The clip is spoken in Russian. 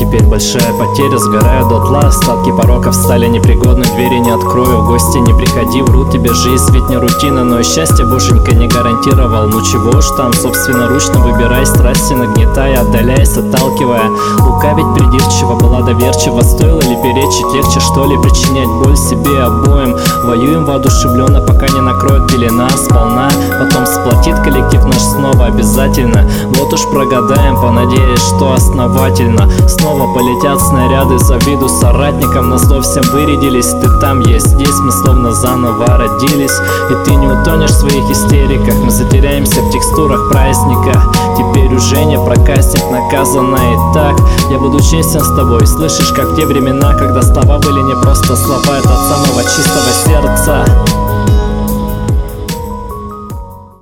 теперь большая потеря. Сгорают дотла, остатки пороков стали непригодны. Двери не открою, в гости не приходи. Врут тебе, жизнь ведь не рутина, но и счастье боженька не гарантировал. Ну чего уж там, собственноручно выбирай, страсти нагнетая, отдаляясь, отталкивая. Лукавить придирчиво, была доверчива. Стоило ли перечить, легче что ли причинять боль себе обоим? Воюем воодушевленно, пока не накроет пелена сполна. Потом сплотит коллектив наш снова обязательно. Вот уж прогадаем, понадеясь, что основательно. Снова полетят снаряды за виду соратникам. На зло всем вырядились, ты там есть, здесь мы словно заново родились. И ты не утонешь в своих истериках, мы затеряемся в текстурах праздника. Теперь уже не проказник, наказано и так. Я буду честен с тобой, слышишь, как в те времена, когда слова были не просто слова, это от самого чистого сердца.